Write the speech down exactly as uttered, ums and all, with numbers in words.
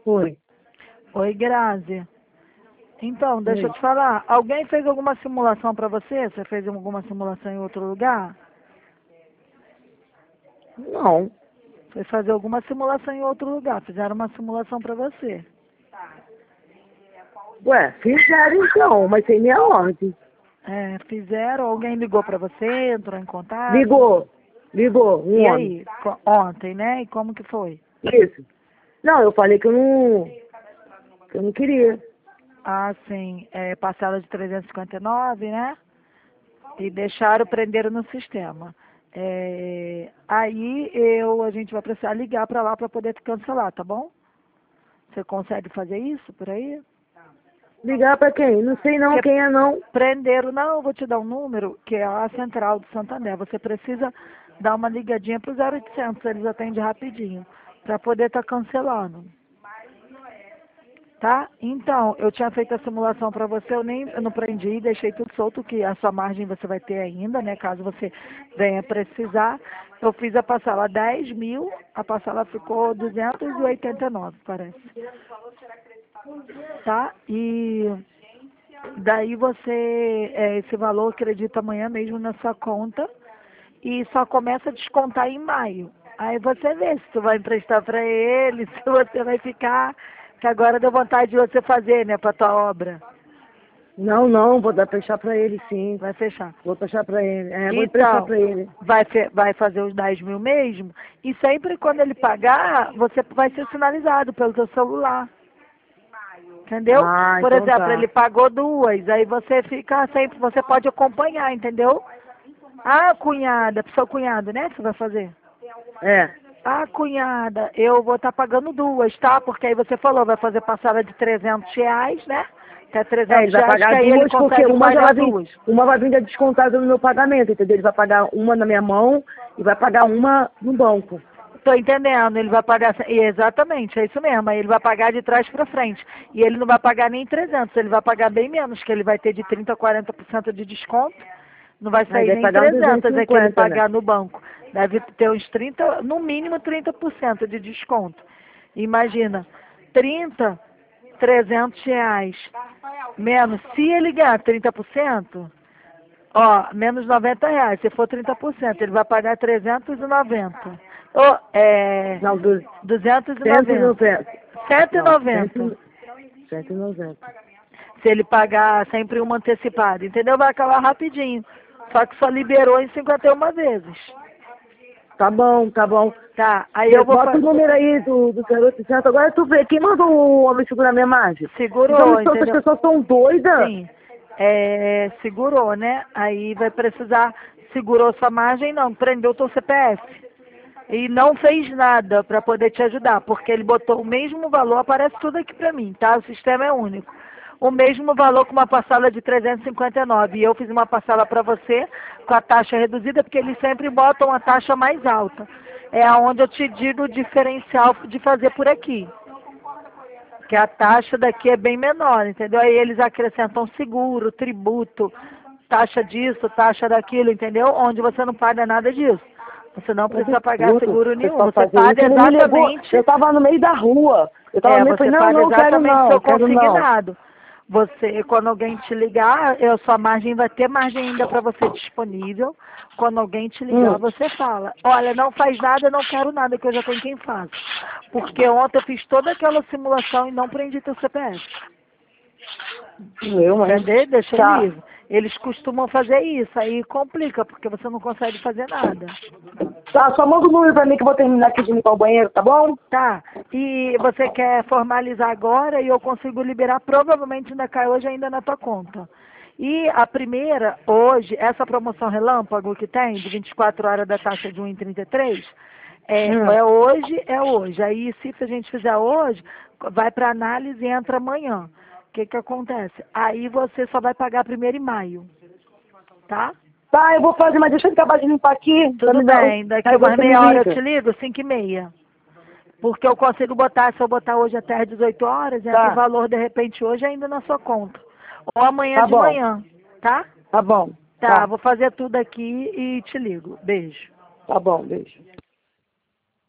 Oi. Oi, Grazi. Então, deixa Oi. eu te falar. Alguém fez alguma simulação pra você? Você fez alguma simulação em outro lugar? Não. Foi fazer alguma simulação em outro lugar. Fizeram uma simulação pra você. Ué, fizeram então, mas sem minha ordem. É, fizeram? Alguém ligou pra você? Entrou em contato? Ligou. Ligou, um E homem. aí? Co- Ontem, né? E como que foi? Isso. Não, eu falei que eu não. Que eu não queria. Ah, sim. É, parcela de trezentos e cinquenta e nove, né? E deixaram, prenderam no sistema. É, aí eu, a gente vai precisar ligar para lá para poder cancelar, tá bom? Você consegue fazer isso por aí? Ligar pra quem? Não sei não Porque quem é não. prenderam, não, eu vou te dar um número, que é a central do Santander. Você precisa dar uma ligadinha pro zero oitocentos, eles atendem rapidinho, para poder estar cancelando. Tá? Então, eu tinha feito a simulação para você, eu nem eu não prendi, deixei tudo solto, que a sua margem você vai ter ainda, né? Caso você venha precisar. Eu fiz a parcela dez mil, a parcela ficou duzentos e oitenta e nove, parece. Tá? E daí você, é, esse valor acredita amanhã mesmo na sua conta e só começa a descontar em maio. Aí você vê se tu vai emprestar para ele, se você vai ficar, que agora deu vontade de você fazer, né, para tua obra. Não, não, vou dar fechar pra ele sim. Vai fechar. Vou fechar pra ele. É, vou emprestar Então, pra ele. vai, fe- vai fazer os dez mil mesmo, e sempre quando ele pagar, você vai ser sinalizado pelo seu celular. Entendeu? Ah, Por então exemplo, tá. ele pagou duas, aí você fica sempre, você pode acompanhar, entendeu? Ah, cunhada, pro seu cunhado, né, que você vai fazer? É. Ah, cunhada, eu vou estar pagando duas, tá? Porque aí você falou, vai fazer parcela de trezentos reais, né? Até É, ele trezentos vai reais, que pagar aí ele duas porque consegue uma já pagar vai vir, duas. uma vai vir descontada no meu pagamento, entendeu? Ele vai pagar uma na minha mão e vai pagar uma no banco. Tô entendendo, ele vai pagar, exatamente, é isso mesmo, aí ele vai pagar de trás para frente. E ele não vai pagar nem trezentos, ele vai pagar bem menos, que ele vai ter de trinta a quarenta por cento de desconto. Não vai Aí sair deve nem pagar uns duzentos trezentos, e é que ele cinquenta, né? pagar no banco. Deve ter uns trinta, no mínimo trinta por cento de desconto. Imagina, trinta, trezentos reais, menos, se ele ganhar trinta por cento, ó, menos noventa reais, se for trinta por cento, ele vai pagar trezentos e noventa. Ou, é, Não, dos duzentos e cento e noventa. noventa. cento e Não, noventa. cento e noventa. Se ele pagar sempre uma antecipada, entendeu? Vai acabar rapidinho. Só que só liberou em cinquenta e uma vezes. Tá bom, tá bom. Tá, aí Cê eu vou bota o fazer. número aí do, do zero oitocentos. Agora tu vê, quem mandou o homem segurar minha margem? Os Segurou, homens, essas entendeu? pessoas são doidas. Sim. É, segurou, né? Aí vai precisar. Segurou sua margem, não. Prendeu teu C P F. E não fez nada para poder te ajudar, porque ele botou o mesmo valor, aparece tudo aqui para mim, tá? O sistema é único. O mesmo valor com uma parcela de trezentos e cinquenta e nove. E eu fiz uma parcela para você com a taxa reduzida, porque eles sempre botam a taxa mais alta. É aonde eu te digo o diferencial de fazer por aqui. Que a taxa daqui é bem menor, entendeu? Aí eles acrescentam seguro, tributo, taxa disso, taxa daquilo, entendeu? Onde você não paga nada disso. Você não precisa pagar Absurdo. seguro O nenhum. pessoal Você fazer isso. paga Ele me ligou, exatamente. eu tava no meio da rua. Eu tava É, no meio, eu você falei, não, paga não, quero exatamente o não, seu quero não. consignado. Você, quando alguém te ligar, a sua margem vai ter margem ainda para você disponível. Quando alguém te ligar, Hum. você fala, olha, não faz nada, não quero nada, que eu já tenho quem faz. Porque ontem eu fiz toda aquela simulação e não prendi teu C P F. Eu, mas... Entendeu? Deixei Tá. livre. Eles costumam fazer isso, aí complica, porque você não consegue fazer nada. Tá, só manda o número pra mim que eu vou terminar aqui de limpar o banheiro, tá bom? Tá, e você quer formalizar agora e eu consigo liberar, provavelmente ainda cai hoje ainda na tua conta. E a primeira, hoje, essa promoção relâmpago que tem, de vinte e quatro horas da taxa de um e trinta e três, é, Hum. é hoje, é hoje. Aí se a gente fizer hoje, vai para análise e entra amanhã. O que que acontece? Aí você só vai pagar primeiro em maio, tá? Tá, eu vou fazer, mas deixa eu acabar de limpar aqui. Pra Tudo me dar... bem, daqui Aí umas você me meia hora eu liga. te ligo, cinco e meia. Porque eu consigo botar, se eu botar hoje até às dezoito horas, entra o Tá, valor de repente hoje ainda na sua conta. Ou amanhã tá de bom, manhã, tá? tá bom, Tá, tá, vou fazer tudo aqui e te ligo. Beijo. tá bom, beijo.